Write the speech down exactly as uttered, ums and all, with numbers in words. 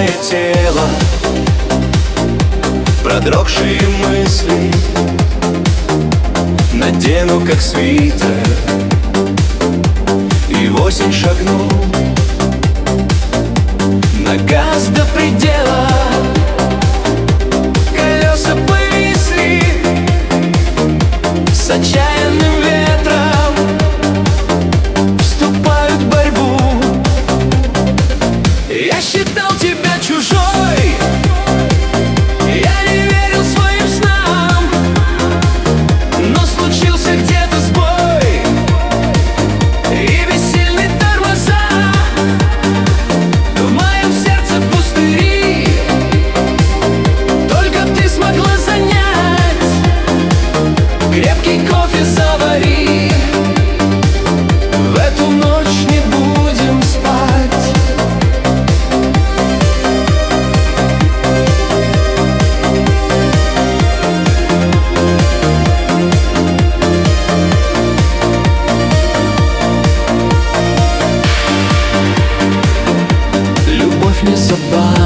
холодное тело, продрогшие мысли надену как свитер, и в осень шагну на газ до предела. Колеса повисли с отчаянным ветром, вступают в борьбу. Я считал тебя чужой, я не верил своим снам, но случился где-то сбой, и бессильны тормоза. В моем сердце пустыри, только ты смогла занять. Крепкий кофе завари, в эту ночь не будем спать. Любовь не собака,